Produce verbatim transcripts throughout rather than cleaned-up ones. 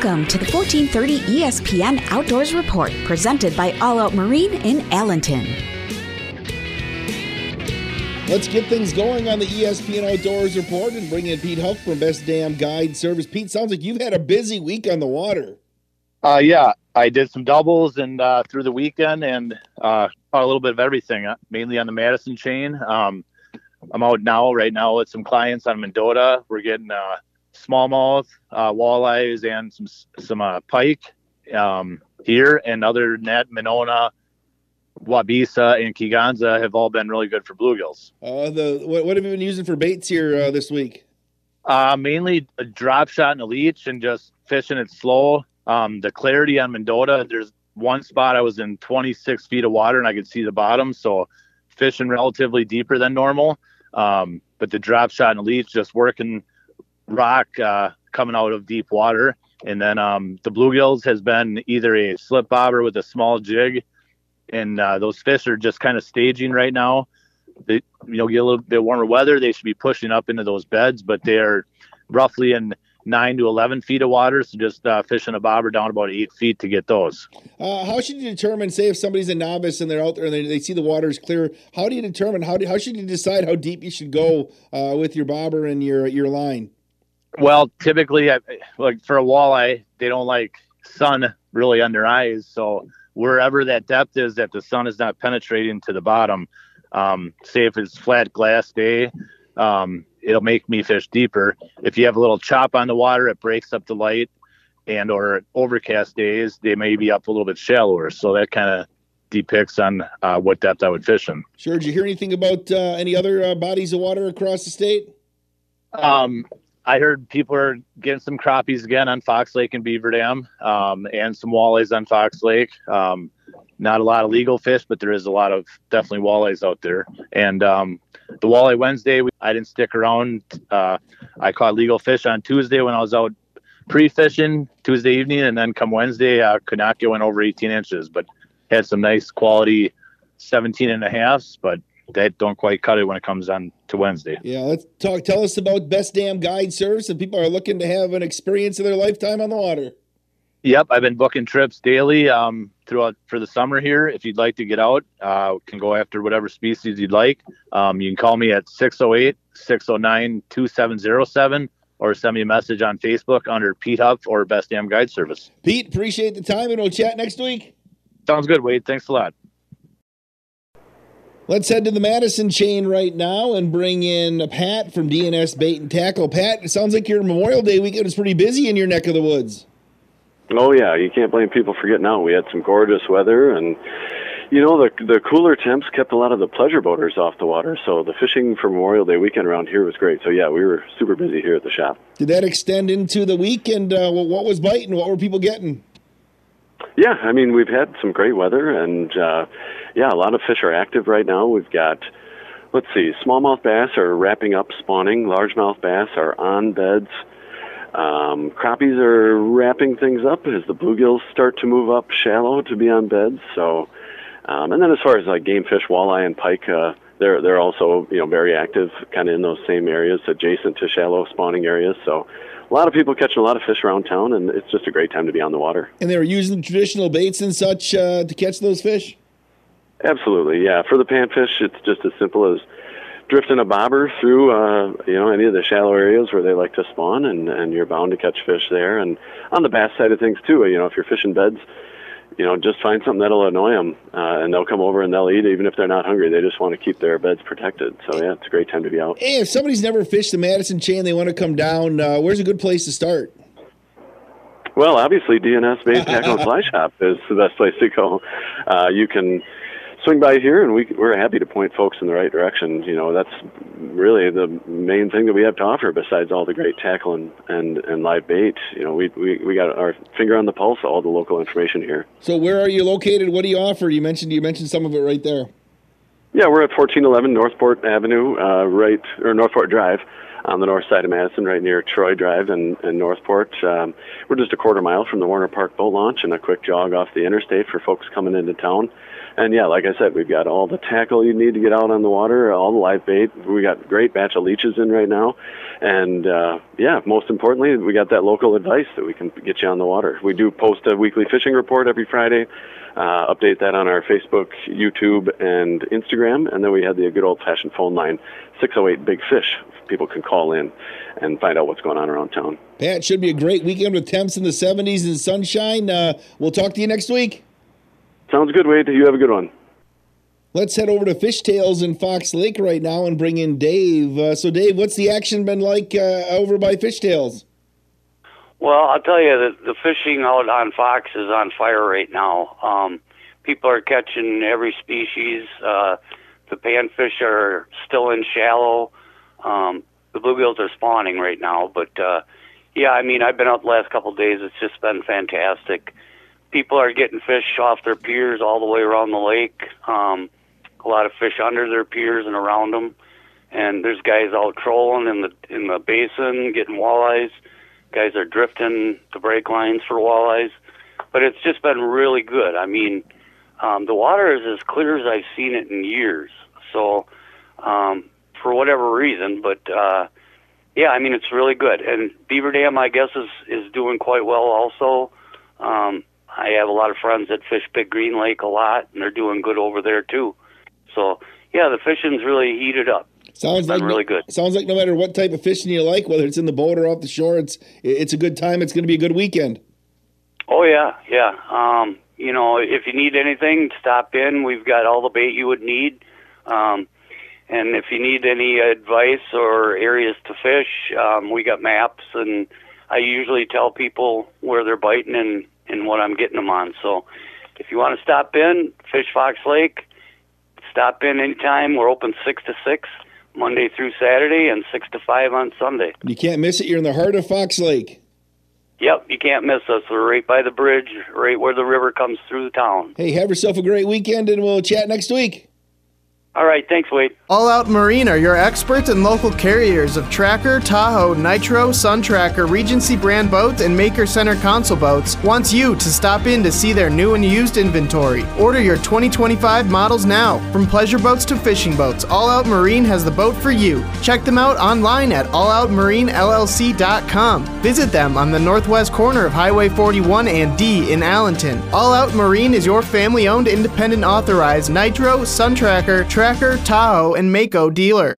Welcome to the fourteen thirty E S P N Outdoors Report, presented by All Out Marine in Allenton. Let's get things going on the E S P N Outdoors Report and bring in Pete Huff from Best Damn Guide Service. Pete, sounds like you've had a busy week on the water. Uh, yeah, I did some doubles and uh, through the weekend and uh, caught a little bit of everything, uh, mainly on the Madison chain. Um, I'm out now, right now, with some clients on Mendota. We're getting uh, smallmouth, uh, walleyes, and some some uh, pike um, here. And other than that, Monona, Wabisa, and Kegonsa have all been really good for bluegills. Uh, the what, what have you been using for baits here uh, this week? Uh, mainly a drop shot and a leech and just fishing it slow. Um, the clarity on Mendota, there's one spot I was in twenty-six feet of water and I could see the bottom, so fishing relatively deeper than normal. Um, but the drop shot and a leech, just working rock uh, coming out of deep water. And then um, the bluegills has been either a slip bobber with a small jig, and uh, those fish are just kind of staging right now. They, you know, get a little bit warmer weather, they should be pushing up into those beds, but they're roughly in nine to eleven feet of water, so just uh, fishing a bobber down about eight feet to get those. Uh, how should you determine, say if somebody's a novice and they're out there and they, they see the water is clear, how do you determine, how do, how should you decide how deep you should go uh, with your bobber and your your line? Well, typically, I, like for a walleye, they don't like sun really on their eyes, so wherever that depth is that the sun is not penetrating to the bottom, um, say if it's flat glass day, um, it'll make me fish deeper. If you have a little chop on the water, it breaks up the light, and or overcast days, they may be up a little bit shallower. So that kind of depicts on uh, what depth I would fish in. Sure. Did you hear anything about uh, any other uh, bodies of water across the state? Um, I heard people are getting some crappies again on Fox Lake and Beaver Dam, um, and some walleyes on Fox Lake. Um, not a lot of legal fish, but there is a lot of definitely walleyes out there. And um, the Walleye Wednesday, I didn't stick around. Uh, I caught legal fish on Tuesday when I was out pre-fishing Tuesday evening, and then come Wednesday, uh, Kanaka went over eighteen inches, but had some nice quality seventeen and a halves, but that don't quite cut it when it comes on to Wednesday. Yeah, let's talk. Tell us about Best Damn Guide Service if people are looking to have an experience of their lifetime on the water. Yep, I've been booking trips daily um, throughout for the summer here. If you'd like to get out, uh, can go after whatever species you'd like. Um, you can call me at six oh eight, six oh nine, two seven oh seven or send me a message on Facebook under Pete Huff or Best Damn Guide Service. Pete, appreciate the time, and we'll chat next week. Sounds good, Wade. Thanks a lot. Let's head to the Madison chain right now and bring in Pat from D N S Bait and Tackle. Pat, it sounds like your Memorial Day weekend was pretty busy in your neck of the woods. Oh, yeah. You can't blame people for getting out. We had some gorgeous weather, and, you know, the the cooler temps kept a lot of the pleasure boaters off the water, so the fishing for Memorial Day weekend around here was great. So, yeah, we were super busy here at the shop. Did that extend into the weekend? Uh, what was biting? What were people getting? Yeah, I mean, we've had some great weather, and, uh, yeah, a lot of fish are active right now. We've got, let's see, smallmouth bass are wrapping up spawning. Largemouth bass are on beds. Um, crappies are wrapping things up as the bluegills start to move up shallow to be on beds. So, um, and then as far as like game fish, walleye and pike, uh, they're they're also you know very active, kind of in those same areas adjacent to shallow spawning areas. So, a lot of people catching a lot of fish around town, and it's just a great time to be on the water. And they were using traditional baits and such uh, to catch those fish? Absolutely, yeah. For the panfish, it's just as simple as drifting a bobber through, uh, you know, any of the shallow areas where they like to spawn, and, and you're bound to catch fish there. And on the bass side of things, too, you know, if you're fishing beds, you know, just find something that'll annoy them, uh, and they'll come over and they'll eat even if they're not hungry. They just want to keep their beds protected. So, yeah, it's a great time to be out. Hey, if somebody's never fished the Madison chain, they want to come down, uh, where's a good place to start? Well, obviously, D N S Bait Tackle and Fly Shop is the best place to go. Uh, you can swing by here, and we, we're happy to point folks in the right direction. You know, that's really the main thing that we have to offer besides all the great tackle and, and, and live bait. You know, we, we we got our finger on the pulse of all the local information here. So where are you located? What do you offer? You mentioned you mentioned some of it right there. Yeah, we're at fourteen eleven Northport Avenue, uh, right or Northport Drive, on the north side of Madison, right near Troy Drive and, and Northport. Um, we're just a quarter mile from the Warner Park boat launch and a quick jog off the interstate for folks coming into town. And yeah, like I said, we've got all the tackle you need to get out on the water, all the live bait. We got a great batch of leeches in right now. And uh, yeah, most importantly, we got that local advice that we can get you on the water. We do post a weekly fishing report every Friday, uh, update that on our Facebook, YouTube, and Instagram. And then we have the good old-fashioned phone line, six oh eight big fish. People can call in and find out what's going on around town. Pat, should be a great weekend with temps in the seventies and sunshine. Uh, we'll talk to you next week. Sounds good, Wade. You have a good one. Let's head over to Fishtails in Fox Lake right now and bring in Dave. Uh, so, Dave, what's the action been like uh, over by Fishtails? Well, I'll tell you, the, the fishing out on Fox is on fire right now. Um, people are catching every species. Uh, the panfish are still in shallow. Um, the bluegills are spawning right now. But, uh, yeah, I mean, I've been out the last couple of days. It's just been fantastic. People are getting fish off their piers all the way around the lake. Um, a lot of fish under their piers and around them. And there's guys out trolling in the in the basin, getting walleyes. Guys are drifting the break lines for walleyes. But it's just been really good. I mean, um, the water is as clear as I've seen it in years. So, um, for whatever reason, but uh, yeah, I mean, it's really good. And Beaver Dam, I guess, is, is doing quite well also. Um, I have a lot of friends that fish Big Green Lake a lot, and they're doing good over there too. So, yeah, the fishing's really heated up. Sounds like really good. Sounds like no matter what type of fishing you like, whether it's in the boat or off the shore, it's it's a good time. It's going to be a good weekend. Oh yeah, yeah. Um, you know, if you need anything, stop in. We've got all the bait you would need. Um, and if you need any advice or areas to fish, um, we got maps, and I usually tell people where they're biting and and what I'm getting them on. So if you want to stop in, Fish Fox Lake, stop in anytime. We're open six to six, Monday through Saturday, and six to five on Sunday. You can't miss it. You're in the heart of Fox Lake. Yep, you can't miss us. We're right by the bridge, right where the river comes through the town. Hey, have yourself a great weekend, and we'll chat next week. All right, thanks, Wade. All Out Marine are your experts and local carriers of Tracker, Tahoe, Nitro, Sun Tracker, Regency brand boats, and Maker Center console boats. Wants you to stop in to see their new and used inventory. Order your twenty twenty-five models now. From pleasure boats to fishing boats, All Out Marine has the boat for you. Check them out online at all out marine l l c dot com. Visit them on the northwest corner of Highway forty-one and D in Allenton. All Out Marine is your family-owned, independent, authorized Nitro, Sun Tracker, Tracker, Tahoe, and Mako dealer.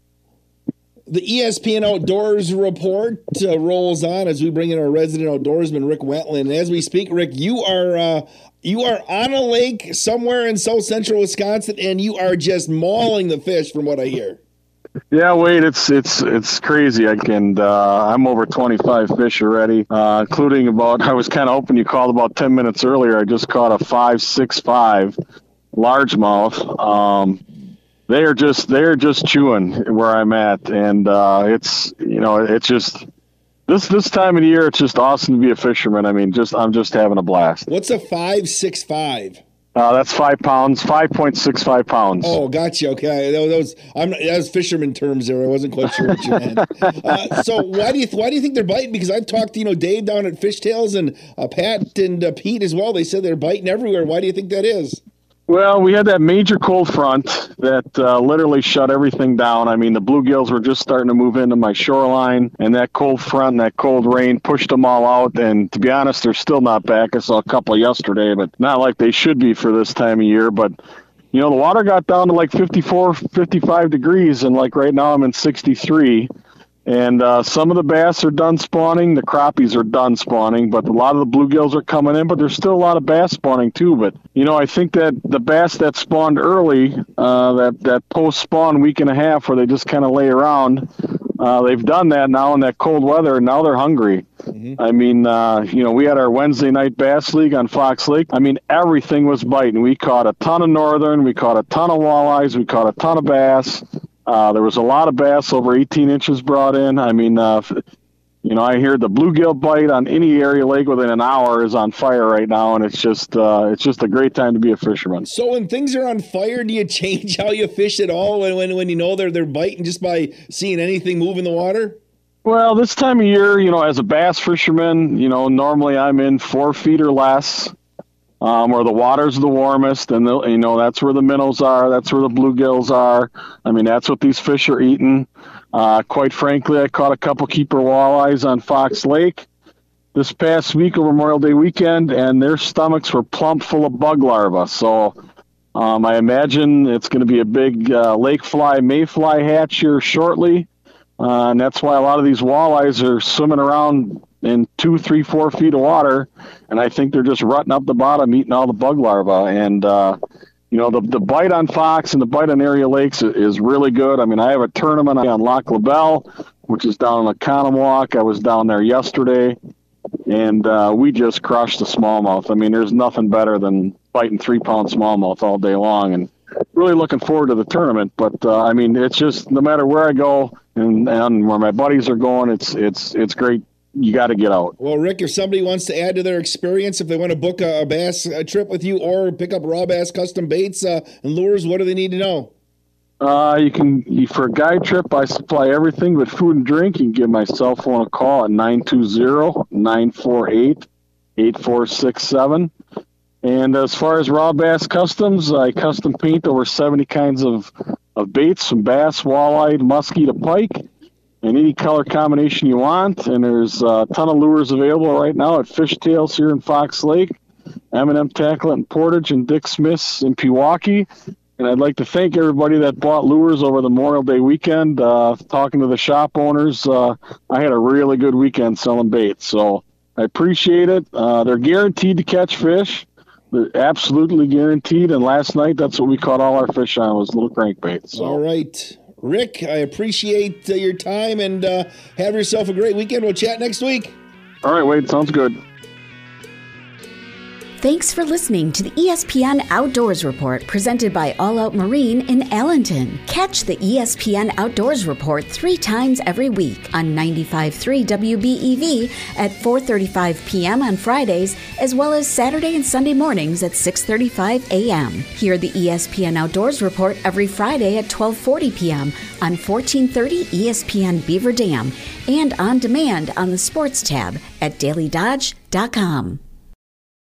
The E S P N Outdoors report uh, rolls on as we bring in our resident outdoorsman, Rick Wentland. And as we speak, Rick, you are uh, you are on a lake somewhere in south central Wisconsin, and you are just mauling the fish, from what I hear. Yeah, Wade, it's it's it's crazy. I can uh, I'm over twenty-five fish already, uh, including about. I was kind of hoping you called about ten minutes earlier. I just caught a five six five largemouth. Um, They are just they're just chewing where I'm at, and uh, it's you know it's just this this time of the year it's just awesome to be a fisherman. I mean, just I'm just having a blast. What's a five six five? Uh, that's five pounds, five point six five pounds. Oh, gotcha. Okay, that was I'm that was fisherman terms there. I wasn't quite sure what you meant. uh, so why do you why do you think they're biting? Because I've talked to you know Dave down at Fishtails and uh, Pat and uh, Pete as well. They said they're biting everywhere. Why do you think that is? Well, we had that major cold front that uh, literally shut everything down. I mean, the bluegills were just starting to move into my shoreline, and that cold front and that cold rain pushed them all out. And to be honest, they're still not back. I saw a couple yesterday, but not like they should be for this time of year. But, you know, the water got down to like fifty-four, fifty-five degrees, and like right now I'm in sixty-three. And uh, some of the bass are done spawning. The crappies are done spawning, but a lot of the bluegills are coming in, but there's still a lot of bass spawning too. But, you know, I think that the bass that spawned early, uh, that, that post-spawn week and a half where they just kind of lay around, uh, they've done that now in that cold weather, and now they're hungry. Mm-hmm. I mean, uh, you know, we had our Wednesday night bass league on Fox Lake. I mean, everything was biting. We caught a ton of northern. We caught a ton of walleyes. We caught a ton of bass. Uh, there was a lot of bass over eighteen inches brought in. I mean, uh, you know, I hear the bluegill bite on any area lake within an hour is on fire right now, and it's just uh, it's just a great time to be a fisherman. So when things are on fire, do you change how you fish at all when when, when you know they're they're biting just by seeing anything move in the water? Well, this time of year, you know, as a bass fisherman, you know, normally I'm in four feet or less. um, where the water's the warmest, and the, you know that's where the minnows are, that's where the bluegills are. I mean, that's what these fish are eating. Uh, quite frankly, I caught a couple keeper walleyes on Fox Lake this past week over Memorial Day weekend, and their stomachs were plump full of bug larvae. So um, I imagine it's going to be a big uh, lake fly, mayfly hatch here shortly, uh, and that's why a lot of these walleyes are swimming around in two, three, four feet of water, and I think they're just rutting up the bottom, eating all the bug larvae. And uh, you know, the the bite on Fox and the bite on area lakes is, is really good. I mean, I have a tournament on Lac La Belle, which is down in Oconomowoc. I was down there yesterday, and uh, we just crushed the smallmouth. I mean, there's nothing better than biting three-pound smallmouth all day long, and really looking forward to the tournament. But, uh, I mean, it's just no matter where I go and, and where my buddies are going, it's it's it's great. You got to get out. Well, Rick, if somebody wants to add to their experience, if they want to book a, a bass a trip with you or pick up raw bass custom baits uh, and lures, what do they need to know? Uh, you can you, for a guide trip, I supply everything but food and drink. You can give my cell phone a call at nine two zero, nine four eight, eight four six seven. And as far as raw bass customs, I custom paint over seventy kinds of, of baits, from bass, walleye, muskie to pike, and any color combination you want. And there's a ton of lures available right now at Fishtails here in Fox Lake, M and M Tackle in Portage, and Dick Smith's in Pewaukee. And I'd like to thank everybody that bought lures over the Memorial Day weekend. Uh, talking to the shop owners, uh, I had a really good weekend selling baits, so I appreciate it. Uh, they're guaranteed to catch fish. They're absolutely guaranteed. And last night, that's what we caught all our fish on, was little crankbaits. So. All right. Rick, I appreciate uh, your time, and uh, have yourself a great weekend. We'll chat next week. All right, Wade. Sounds good. Thanks for listening to the E S P N Outdoors Report, presented by All Out Marine in Allenton. Catch the E S P N Outdoors Report three times every week on ninety-five point three W B E V at four thirty-five p.m. on Fridays, as well as Saturday and Sunday mornings at six thirty-five a.m. Hear the E S P N Outdoors Report every Friday at twelve forty p.m. on fourteen thirty E S P N Beaver Dam, and on demand on the Sports tab at daily dodge dot com.